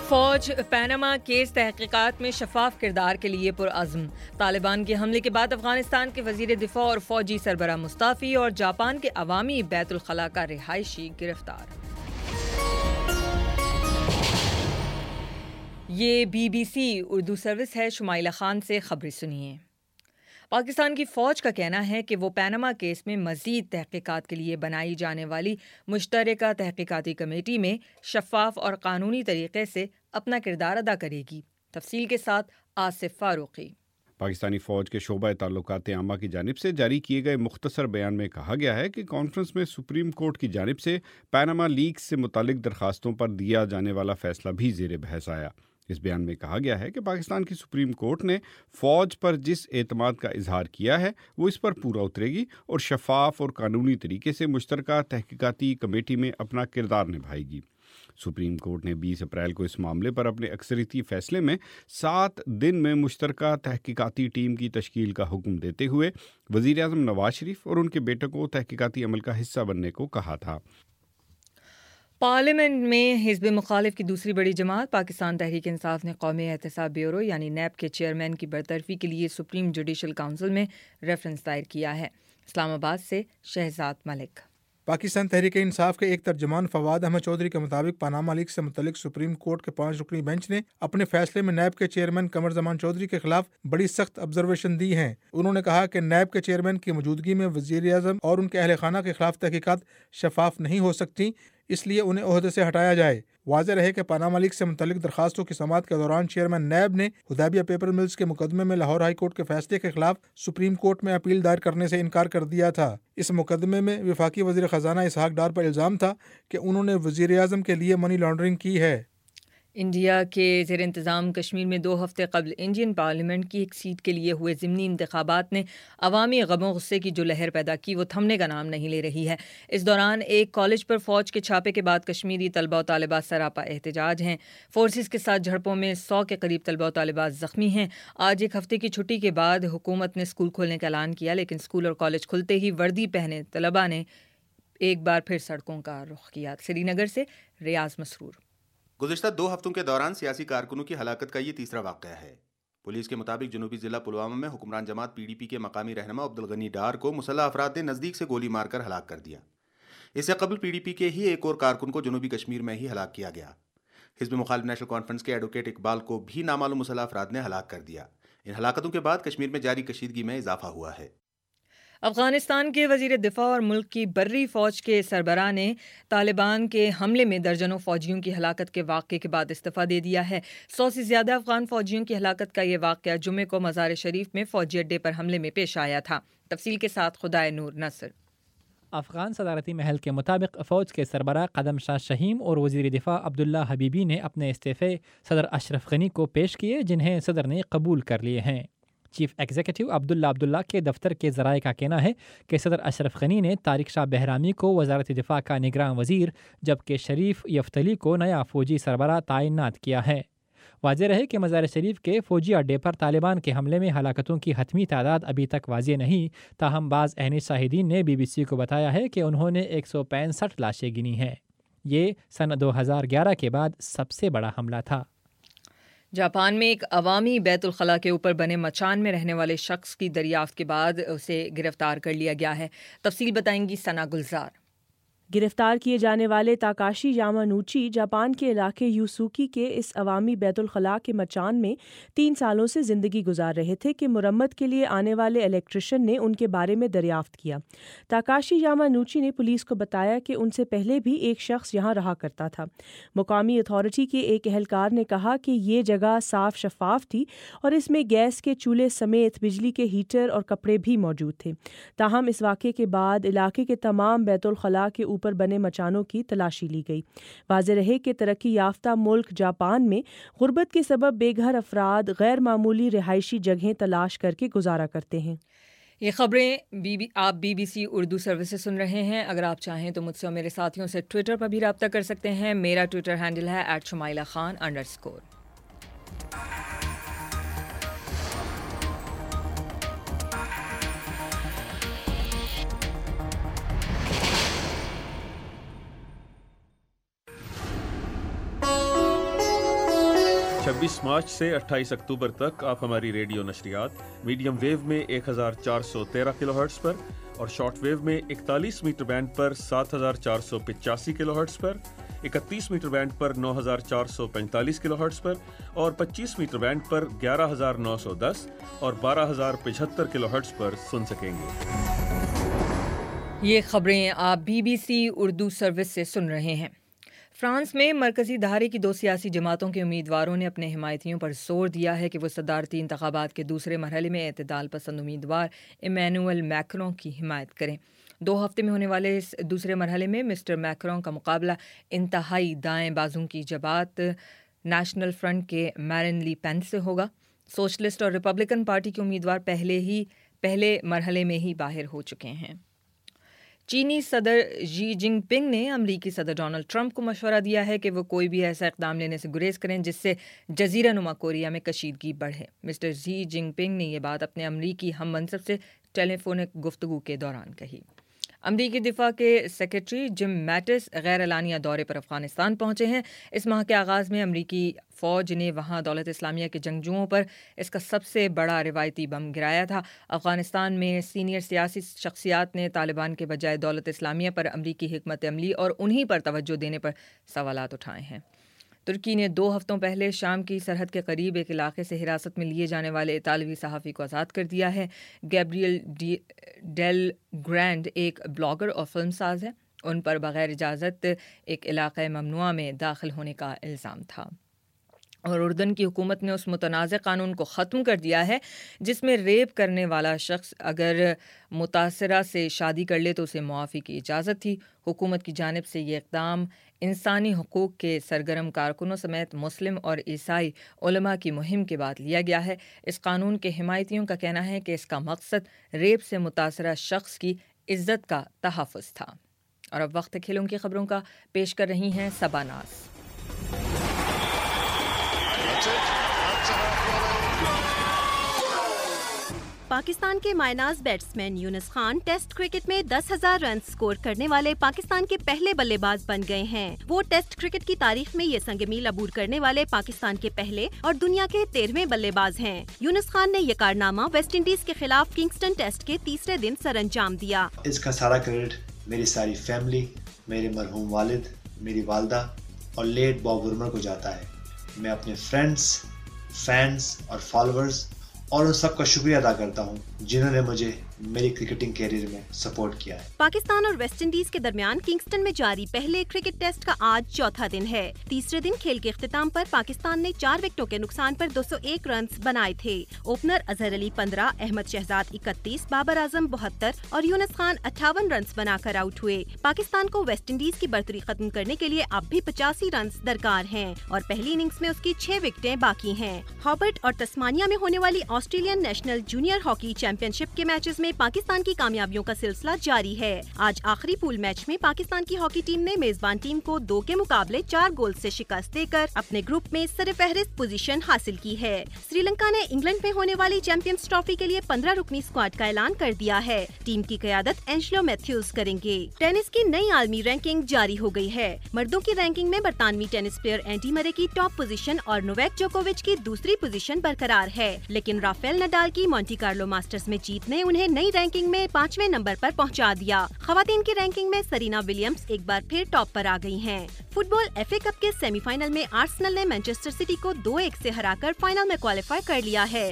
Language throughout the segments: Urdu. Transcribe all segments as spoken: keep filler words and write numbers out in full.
فوج پیناما کیس تحقیقات میں شفاف کردار کے لیے پرعزم. طالبان کے حملے کے بعد افغانستان کے وزیر دفاع اور فوجی سربراہ مستعفی اور جاپان کے عوامی بیت الخلاء کا رہائشی گرفتار. یہ B B C Urdu service ہے. شمائلہ خان سے خبریں سنیے. پاکستان کی فوج کا کہنا ہے کہ وہ پیناما کیس میں مزید تحقیقات کے لیے بنائی جانے والی مشترکہ تحقیقاتی کمیٹی میں شفاف اور قانونی طریقے سے اپنا کردار ادا کرے گی. تفصیل کے ساتھ آصف فاروقی. پاکستانی فوج کے شعبہ تعلقات عامہ کی جانب سے جاری کیے گئے مختصر بیان میں کہا گیا ہے کہ کانفرنس میں سپریم کورٹ کی جانب سے پیناما لیکس سے متعلق درخواستوں پر دیا جانے والا فیصلہ بھی زیر بحث آیا. اس بیان میں کہا گیا ہے کہ پاکستان کی سپریم کورٹ نے فوج پر جس اعتماد کا اظہار کیا ہے وہ اس پر پورا اترے گی اور شفاف اور قانونی طریقے سے مشترکہ تحقیقاتی کمیٹی میں اپنا کردار نبھائے گی. سپریم کورٹ نے بیس اپریل کو اس معاملے پر اپنے اکثریتی فیصلے میں سات دن میں مشترکہ تحقیقاتی ٹیم کی تشکیل کا حکم دیتے ہوئے وزیر اعظم نواز شریف اور ان کے بیٹے کو تحقیقاتی عمل کا حصہ بننے کو کہا تھا. پارلیمنٹ میں حزب مخالف کی دوسری بڑی جماعت پاکستان تحریک انصاف نے قومی احتساب بیورو یعنی نیب کے چیئرمین کی برطرفی کے لیے سپریم جوڈیشل کونسل میں ریفرنس دائر کیا ہے. اسلام آباد سے شہزاد ملک. پاکستان تحریک انصاف کے ایک ترجمان فواد احمد چودھری کے مطابق پاناما لیکس سے متعلق سپریم کورٹ کے پانچ رکنی بینچ نے اپنے فیصلے میں نیب کے چیئرمین قمر زمان چودھری کے خلاف بڑی سخت آبزرویشن دی ہیں. انہوں نے کہا کہ نیب کے چیئرمین کی موجودگی میں وزیر اعظم اور ان کے اہل خانہ کے خلاف تحقیقات شفاف نہیں ہو سکتی، اس لیے انہیں عہدے سے ہٹایا جائے. واضح رہے کہ پاناما لیکس سے متعلق درخواستوں کی سماعت کے دوران چیئرمین نیب نے حدیبیہ پیپر ملز کے مقدمے میں لاہور ہائی کورٹ کے فیصلے کے خلاف سپریم کورٹ میں اپیل دائر کرنے سے انکار کر دیا تھا. اس مقدمے میں وفاقی وزیر خزانہ اسحاق ڈار پر الزام تھا کہ انہوں نے وزیر اعظم کے لیے منی لانڈرنگ کی ہے. انڈیا کے زیر انتظام کشمیر میں دو ہفتے قبل انڈین پارلیمنٹ کی ایک سیٹ کے لیے ہوئے ضمنی انتخابات نے عوامی غم و غصے کی جو لہر پیدا کی وہ تھمنے کا نام نہیں لے رہی ہے. اس دوران ایک کالج پر فوج کے چھاپے کے بعد کشمیری طلبہ و طالبات سراپا احتجاج ہیں. فورسز کے ساتھ جھڑپوں میں سو کے قریب طلبہ و طالبات زخمی ہیں. آج ایک ہفتے کی چھٹی کے بعد حکومت نے اسکول کھولنے کا اعلان کیا، لیکن اسکول اور کالج کھلتے ہی وردی پہنے طلبہ نے ایک بار پھر سڑکوں کا رخ کیا. سری نگر سے ریاض مسرور. گزشتہ دو ہفتوں کے دوران سیاسی کارکنوں کی ہلاکت کا یہ تیسرا واقعہ ہے. پولیس کے مطابق جنوبی ضلع پلوامہ میں حکمران جماعت پی ڈی پی کے مقامی رہنما عبدالغنی ڈار کو مسلح افراد نے نزدیک سے گولی مار کر ہلاک کر دیا. اس سے قبل پی ڈی پی کے ہی ایک اور کارکن کو جنوبی کشمیر میں ہی ہلاک کیا گیا. حزب مخالف نیشنل کانفرنس کے ایڈوکیٹ اقبال کو بھی نامعلوم مسلح افراد نے ہلاک کر دیا. ان ہلاکتوں کے بعد کشمیر میں جاری کشیدگی میں اضافہ ہوا ہے. افغانستان کے وزیر دفاع اور ملک کی بری فوج کے سربراہ نے طالبان کے حملے میں درجنوں فوجیوں کی ہلاکت کے واقعے کے بعد استعفیٰ دے دیا ہے. سو سے زیادہ افغان فوجیوں کی ہلاکت کا یہ واقعہ جمعے کو مزار شریف میں فوجی اڈے پر حملے میں پیش آیا تھا. تفصیل کے ساتھ خدائے نور نصر. افغان صدارتی محل کے مطابق فوج کے سربراہ قدم شاہ شہیم اور وزیر دفاع عبداللہ حبیبی نے اپنے استعفے صدر اشرف غنی کو پیش کیے، جنہیں صدر نے قبول کر لیے ہیں. چیف ایگزیکٹو عبداللہ عبداللہ کے دفتر کے ذرائع کا کہنا ہے کہ صدر اشرف غنی نے طارق شاہ بہرامی کو وزارت دفاع کا نگراں وزیر جبکہ شریف یفتلی کو نیا فوجی سربراہ تعینات کیا ہے. واضح رہے کہ مزار شریف کے فوجی اڈے پر طالبان کے حملے میں ہلاکتوں کی حتمی تعداد ابھی تک واضح نہیں، تاہم بعض عینی شاہدین نے بی بی سی کو بتایا ہے کہ انہوں نے ایک سو پینسٹھ لاشیں گنی ہیں. یہ سن دو ہزار گیارہ کے بعد سب سے بڑا حملہ تھا. جاپان میں ایک عوامی بیت الخلاء کے اوپر بنے مچان میں رہنے والے شخص کی دریافت کے بعد اسے گرفتار کر لیا گیا ہے. تفصیل بتائیں گی ثنا گلزار. گرفتار کیے جانے والے تاکاشی یامانوچی جاپان کے علاقے یوسوکی کے اس عوامی بیت الخلاء کے مچان میں تین سالوں سے زندگی گزار رہے تھے کہ مرمت کے لیے آنے والے الیکٹریشین نے ان کے بارے میں دریافت کیا. تاکاشی یامانوچی نے پولیس کو بتایا کہ ان سے پہلے بھی ایک شخص یہاں رہا کرتا تھا. مقامی اتھارٹی کے ایک اہلکار نے کہا کہ یہ جگہ صاف شفاف تھی اور اس میں گیس کے چولہے سمیت بجلی کے ہیٹر اور کپڑے بھی موجود تھے. تاہم اس واقعے کے بعد علاقے کے تمام بیت الخلاء کے پر بنے مچانوں کی تلاشی لی گئی. واضح رہے کہ ترقی یافتہ ملک جاپان میں غربت کے سبب بے گھر افراد غیر معمولی رہائشی جگہیں تلاش کر کے گزارا کرتے ہیں. یہ خبریں بی بی آپ B B C Urdu service سے سن رہے ہیں. اگر آپ چاہیں تو مجھ سے اور میرے ساتھیوں سے ٹویٹر پر بھی رابطہ کر سکتے ہیں. میرا ٹویٹر ہینڈل ہے at Shumaila Khan underscore. چھبیس مارچ سے اٹھائیس اکتوبر تک آپ ہماری ریڈیو نشریات میڈیم ویو میں ایک ہزار چار سو تیرہ کلو ہرٹز پر اور شارٹ ویو میں اکتالیس میٹر بینڈ پر سات ہزار چار سو پچاسی کلو ہرٹز پر، اکتیس میٹر بینڈ پر نو ہزار چار سو پینتالیس کلو ہرٹز پر اور پچیس میٹر بینڈ پر گیارہ ہزار نو سو دس اور بارہ ہزار پچہتر کلو ہرٹز پر سن سکیں گے۔ یہ خبریں آپ B B C Urdu service سے سن رہے ہیں۔ فرانس میں مرکزی دھارے کی دو سیاسی جماعتوں کے امیدواروں نے اپنے حمایتیوں پر زور دیا ہے کہ وہ صدارتی انتخابات کے دوسرے مرحلے میں اعتدال پسند امیدوار ایمینوئل میکروں کی حمایت کریں۔ دو ہفتے میں ہونے والے اس دوسرے مرحلے میں مسٹر میکروں کا مقابلہ انتہائی دائیں بازو کی جماعت نیشنل فرنٹ کے میرین لی پین سے ہوگا۔ سوشلسٹ اور ریپبلکن پارٹی کے امیدوار پہلے ہی پہلے مرحلے میں ہی باہر ہو چکے ہیں۔ چینی صدر جی جن پنگ نے امریکی صدر ڈونلڈ ٹرمپ کو مشورہ دیا ہے کہ وہ کوئی بھی ایسا اقدام لینے سے گریز کریں جس سے جزیرہ نما کوریا میں کشیدگی بڑھے۔ مسٹر جی جن پنگ نے یہ بات اپنے امریکی ہم منصب سے ٹیلی فونک گفتگو کے دوران کہی۔ امریکی دفاع کے سیکرٹری جم میٹس غیر اعلانیہ دورے پر افغانستان پہنچے ہیں۔ اس ماہ کے آغاز میں امریکی فوج نے وہاں دولت اسلامیہ کے جنگجوؤں پر اس کا سب سے بڑا روایتی بم گرایا تھا۔ افغانستان میں سینئر سیاسی شخصیات نے طالبان کے بجائے دولت اسلامیہ پر امریکی حکمت عملی اور انہی پر توجہ دینے پر سوالات اٹھائے ہیں۔ ترکی نے دو ہفتوں پہلے شام کی سرحد کے قریب ایک علاقے سے حراست میں لیے جانے والے اطالوی صحافی کو آزاد کر دیا ہے۔ گیبریل ڈیل گرینڈ ایک بلاگر اور فلم ساز ہے۔ ان پر بغیر اجازت ایک علاقہ ممنوعہ میں داخل ہونے کا الزام تھا۔ اور اردن کی حکومت نے اس متنازع قانون کو ختم کر دیا ہے جس میں ریپ کرنے والا شخص اگر متاثرہ سے شادی کر لے تو اسے معافی کی اجازت تھی۔ حکومت کی جانب سے یہ اقدام انسانی حقوق کے سرگرم کارکنوں سمیت مسلم اور عیسائی علماء کی مہم کے بعد لیا گیا ہے۔ اس قانون کے حمایتیوں کا کہنا ہے کہ اس کا مقصد ریپ سے متاثرہ شخص کی عزت کا تحفظ تھا۔ اور اب وقت کھیلوں کی خبروں کا پیش کر رہی ہیں صبا ناز۔ پاکستان کے مائناز batsman Younis Khan test cricket میں دس ہزار رن سکور کرنے والے پاکستان کے پہلے بلے باز بن گئے ہیں۔ وہ ٹیسٹ کرکٹ کی تاریخ میں یہ سنگ میل عبور کرنے والے پاکستان کے پہلے اور دنیا کے تیرہویں بلے باز ہیں۔ یونس خان نے یہ کارنامہ ویسٹ انڈیز کے خلاف کنگسٹن ٹیسٹ کے تیسرے دن سر انجام دیا۔ اس کا سارا کریڈٹ میری ساری فیملی، میرے مرحوم والد، میری والدہ اور لیٹ باب ورمر کو جاتا ہے۔ میں اپنے فرینڈز، فینس اور فالوورز اور ان سب کا شکریہ ادا کرتا ہوں جنہوں نے مجھے میری کرکٹنگ کیریئر میں سپورٹ کیا ہے۔ پاکستان اور ویسٹ انڈیز کے درمیان کنگسٹن میں جاری پہلے کرکٹ ٹیسٹ کا آج چوتھا دن ہے۔ تیسرے دن کھیل کے اختتام پر پاکستان نے چار وکٹوں کے نقصان پر دو سو ایک رنز بنائے تھے۔ اوپنر اظہر علی پندرہ، احمد شہزاد اکتیس، بابر اعظم بہتر اور یونس خان اٹھاون رنز بنا کر آؤٹ ہوئے۔ پاکستان کو ویسٹ انڈیز کی برتری ختم کرنے کے لیے اب بھی پچاسی رنز درکار ہیں اور پہلی اننگز میں اس کی چھ وکٹیں باقی ہیں۔ ہابرٹ اور تسمانیہ میں ہونے والی Australian national junior hockey championship کے میچز میں پاکستان کی کامیابیوں کا سلسلہ جاری ہے۔ آج آخری پول میچ میں پاکستان کی ہاکی ٹیم نے میزبان ٹیم کو دو کے مقابلے چار گول سے شکست دے کر اپنے گروپ میں سرفہرست پوزیشن حاصل کی ہے۔ سری لنکا نے انگلینڈ میں ہونے والی چیمپئنز ٹرافی کے لیے پندرہ رکنی اسکواڈ کا اعلان کر دیا ہے۔ ٹیم کی قیادت اینجلو میتھیوز کریں گے۔ ٹینس کی نئی عالمی رینکنگ جاری ہو گئی ہے۔ مردوں کی رینکنگ میں برطانوی ٹینس پلیئر اینڈی مرے کی ٹاپ پوزیشن اور نوویک جوکووچ کی دوسری پوزیشن برقرار ہے، لیکن رافیل نڈال کی مونٹی کارلو ماسٹرز میں جیت نے انہیں نئی رینکنگ میں پانچویں نمبر پر پہنچا دیا۔ خواتین کی رینکنگ میں سرینا ولیمز ایک بار پھر ٹاپ پر آ گئی ہیں۔ Football F A cup کے سیمی فائنل میں آرسنل نے مانچسٹر سٹی کو دو ایک سے ہرا کر فائنل میں کوالیفائی کر لیا ہے۔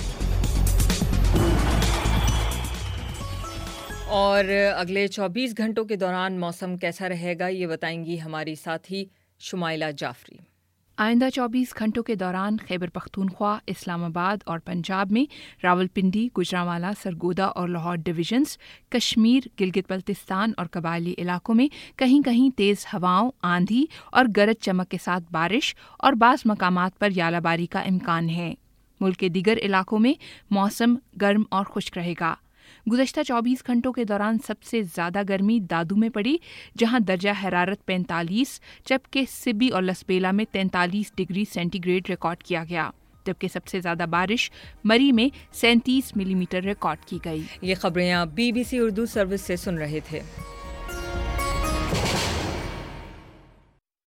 اور اگلے چوبیس گھنٹوں کے دوران موسم کیسا رہے گا یہ بتائیں گی ہماری ساتھی شمائلہ جعفری۔ آئندہ چوبیس گھنٹوں کے دوران خیبر پختونخوا، اسلام آباد اور پنجاب میں راولپنڈی، گوجرانوالا، سرگودا اور لاہور ڈویژنز، کشمیر، گلگت بلتستان اور قبائلی علاقوں میں کہیں کہیں تیز ہواؤں، آندھی اور گرج چمک کے ساتھ بارش اور بعض مقامات پر یالہ باری کا امکان ہے۔ ملک کے دیگر علاقوں میں موسم گرم اور خشک رہے گا۔ گزشتہ چوبیس گھنٹوں کے دوران سب سے زیادہ گرمی دادو میں پڑی، جہاں درجہ حرارت پینتالیس، جبکہ سبی اور لسبیلا میں تینتالیس ڈگری سینٹی گریڈ ریکارڈ کیا گیا، جبکہ سب سے زیادہ بارش مری میں سینتیس ملی میٹر ریکارڈ کی گئی۔ یہ خبریں آپ B B C Urdu service سے سن رہے تھے۔